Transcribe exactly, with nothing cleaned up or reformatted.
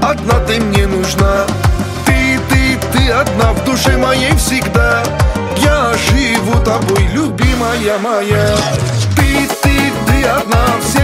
одна ты мне нужна. Ты, ты, ты одна в душе моей всегда. Я живу тобой, любимая моя. Ты, ты, ты одна всегда.